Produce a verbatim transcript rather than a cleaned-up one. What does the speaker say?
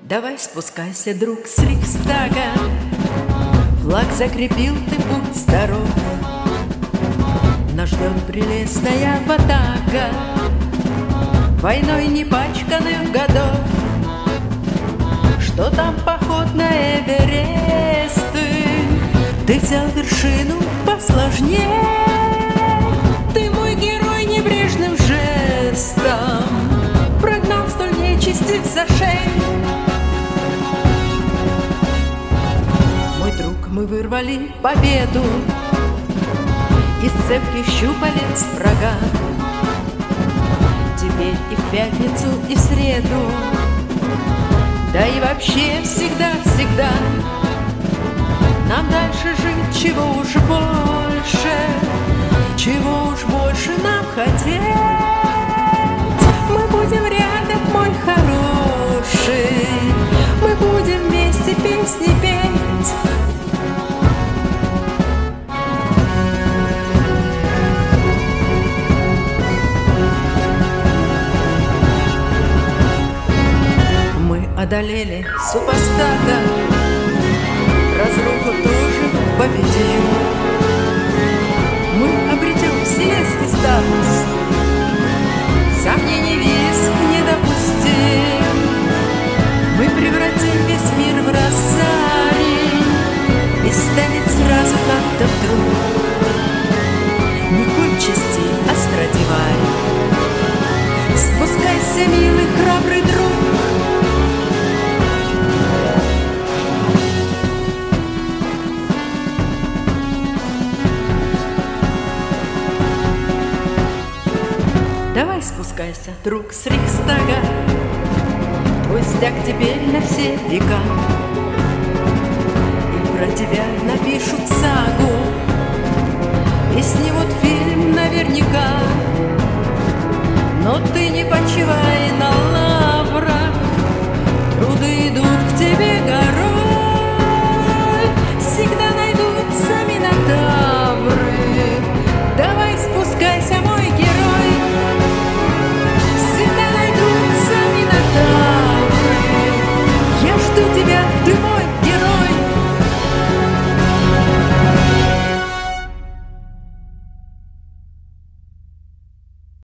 Давай спускайся, друг, с Рейхстага. Флаг закрепил, ты будь здоров. Нас ждет прелестная ватага войной не пачканных годов. Что там поход на Эверест? Ты взял вершину посложнее. Ты мой герой небрежным жестом прогнал столь нечисти за шею. Мой друг, мы вырвали победу из цепких щупалец врага. Теперь и в пятницу, и в среду, да и вообще всегда-всегда нам дальше жить, чего уж больше, чего уж больше нам хотеть. Мы будем рядом, мой хороший, мы будем вместе песни петь. Мы одолели супостата, разруху тоже победим. Мы обретем вселенский статус, сомнений весь не допустим. Мы превратим весь мир в розарий и станет сразу как-то вдруг не культ частей, а Страдивари. Спускайся, милый храбрый друг. Давай спускайся, друг, с Рейхстага. Твой стяг теперь на все века, и про тебя напишут сагу, и снимут фильм наверняка. Но ты не почивай на лаврах, труды идут